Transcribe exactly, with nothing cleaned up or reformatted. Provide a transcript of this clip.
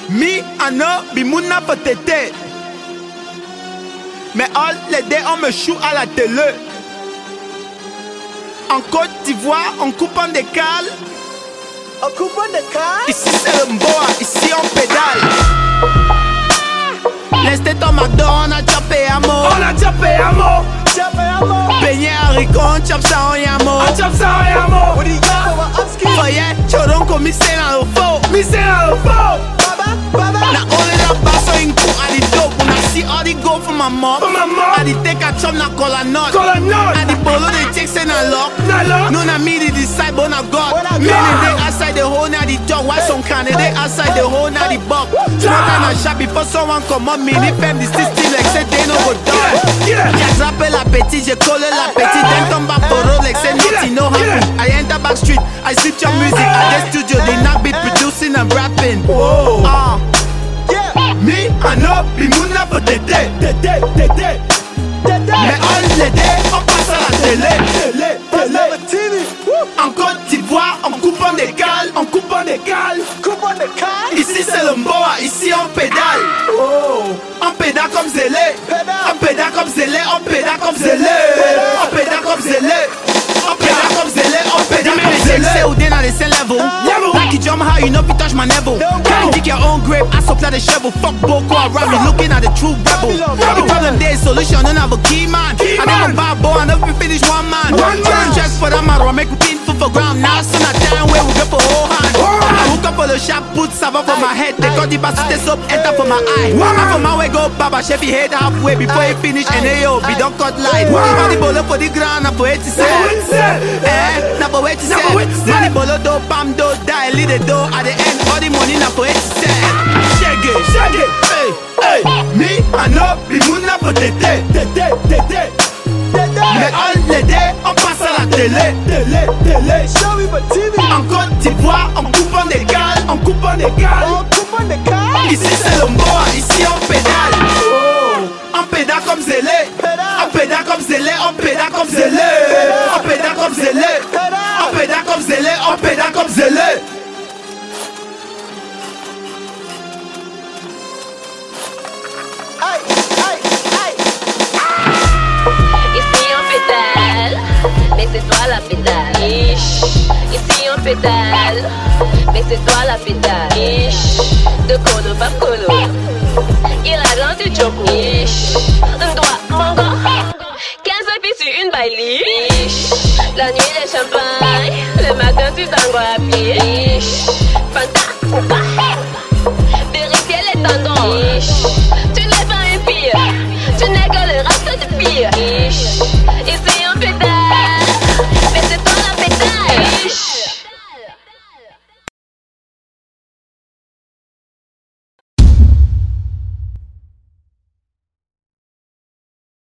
Mi ano bimuna potete. Mais all les deux on me choue à la télé. En Côte d'Ivoire, on coupe en décale. On coupe en décale. Ici c'est le Mboa, ici on pédale. L'esté tomado, on a chopé à mot. On a chopé à mot. Chopé à mot. Beignet haricot, on chop ça en yamo. On chop ça en yamo. What do you got? Foyer, choron comme mi c'est dans le faux. Mi c'est dans le faux. Baba, baba. Na only la basso in coup à di dope. On a see all the go for my mom. For my mom. I di take a chop na cola nut. Cola nut. I di bolo de chicks in a lock. Na lock. No na me di decide but na God. Me they outside the hole na di dog. Why some candidate outside the hole na di buck. Smoke and a shot before someone come on me. They fem the system like say they no go down. J'attrape la petite, je colle la petite. Then come back for Rolex and nothing no happen. I enter back street, I switch your music. At the studio they not be producing and rapping. Whoa. Ah. Me, I know, bimuna for tété, tété, tété. Mais all les deux, on passe à la télé, télé, télé. En Côte d'Ivoire, on coupe en décale, on coupe en décale. Coupe en décale. Ici c'est le Mboa, ici on pédale. Oh. On pédale comme zélé, on pédale comme zélé, on pédale comme zélé. On pédale comme zélé, on pédale comme zélé, on pédale comme zélé. Say who then at the same level. Like you jump high, you know if you touch my level. Can't dig your own grave, I supply the shovel. Fuck Boko Haram, me looking at the true rebel. The problem there is solution, don't have a key man. I never buy boy, I never finish one man. Turn tracks for that matter, I make a pin for for ground. Now soon I down where we go for whole hand. I hook up for the shop, put sava for my head. They got the bastard stay up, enter for my eye. I'm for my way go, Baba Chevy head halfway before he finish. And hey yo, we don't cut light. Money bolo for the ground, na for eighty cents. Eh, na for eighty cents. Money bolo do, bam do, die, lead the door. At the end, all the money na for eighty cents. Shake it, shake it, hey, hey. Me, I know, bimuna for tété, tété, tété. Mais all les deux, on passe à la télé, télé, télé. Show me my T V. En Côte d'Ivoire, on coupe en décale, on coupe en décale. On coupe en décale. Ici c'est le Mboa, ici on pédale. Oh. On pédale comme zélé, on pédale comme zélé, on pédale comme zélé. On pédale comme zélé, on pédale comme zélé, on pédale comme zélé. Aïe, aïe, aïe. Ici on pédale, mais c'est toi la pédale. Ish. Ici on pédale, mais c'est toi la pédale. Ish. De colo pas colo, il a rendu Joko. Ish. Un doigt, mon gars, quinze filles sur une baile. Ish. La nuit des champagnes, le matin tu tango à pied. Ish. Fanta ou pas, vérifier les tendons. Ish. Tu n'es pas un pire, tu n'es que le reste de pire.